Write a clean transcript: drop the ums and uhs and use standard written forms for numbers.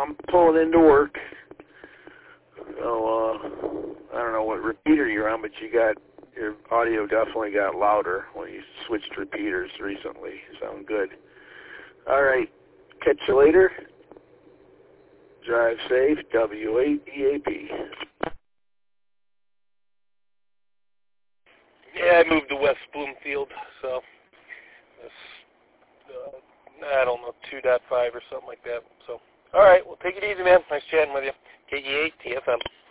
I'm pulling into work. So, I don't know what repeater you're on, but your audio definitely got louder when you switched repeaters recently. Sound good. All right. Catch you later. Drive safe. W8EAP. Yeah, I moved to West Bloomfield, so I don't know, 2.5 or something like that. So, all right, well, take it easy, man. Nice chatting with you. KE8 TFM.